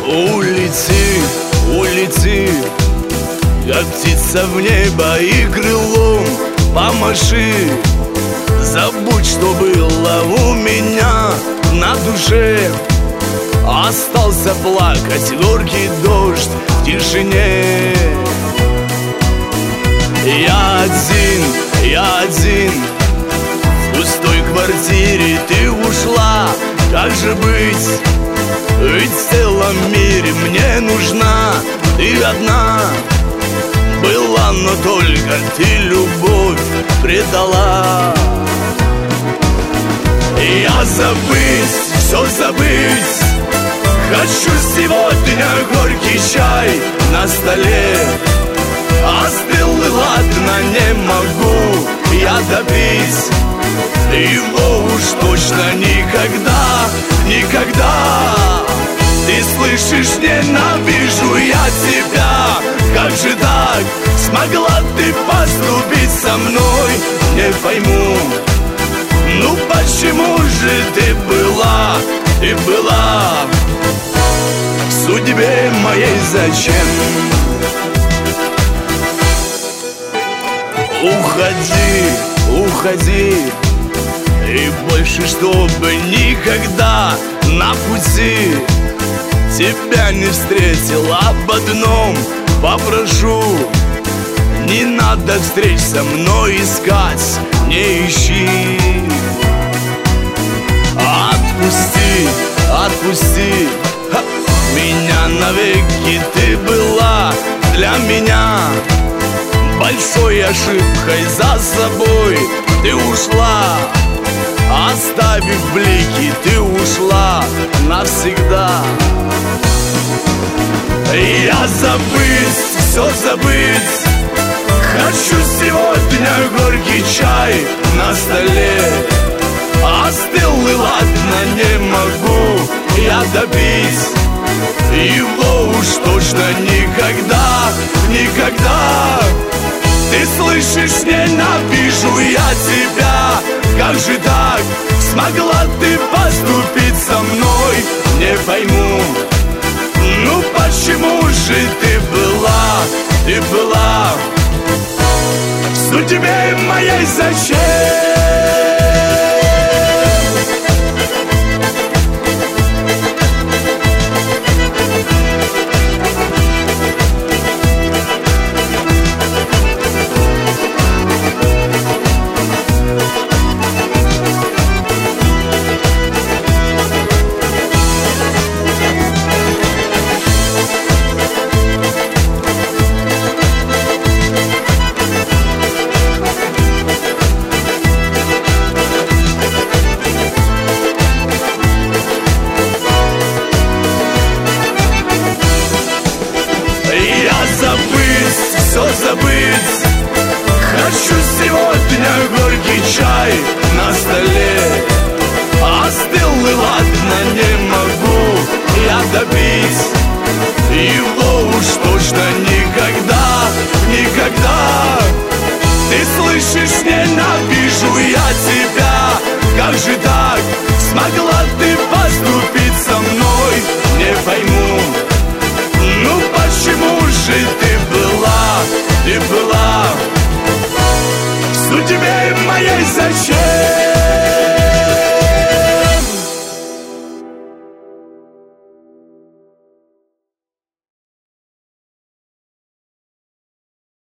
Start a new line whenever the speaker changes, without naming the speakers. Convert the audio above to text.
Улети, улети, как птица в небо, и крылом помаши. Забудь, что было у меня на душе. Остался плакать горький дождь в тишине. Я один в пустой квартире. Ты ушла, как же быть? Ведь в целом мире мне нужна ты одна. Была, но только ты любовь предала. Я забыть, все забыть хочу сегодня. Горький чай на столе остыл, и ладно, не могу я допить его уж точно никогда, никогда. Ты слышишь, ненавижу я тебя. Как же так смогла ты поступить со мной? Не пойму, ну почему же ты была в судьбе моей зачем? Уходи, уходи, и больше чтобы никогда на пути тебя не встретил. Об одном попрошу: не надо встреч со мной искать, не ищи. Отпусти, отпусти меня навеки. Ты была для меня большой ошибкой, за собой ты ушла, оставив блики. Ты ушла навсегда. Я забыть, все забыть хочу сегодня. Горький чай на столе остыл, и ладно, не могу я допить его уж точно никогда, никогда. Ты слышишь, ненавижу я тебя. Как же так смогла ты поступить со мной? Не пойму, ну почему же ты была в судьбе моей зачем? Все забыть хочу сегодня. Горький чай на столе остыл, и ладно, не могу я добить его уж точно никогда, никогда. Ты слышишь, ненавижу я тебя. Как же так смогла ты поступить со мной? Не пойму, ну почему же ты была в судьбе моей зачем?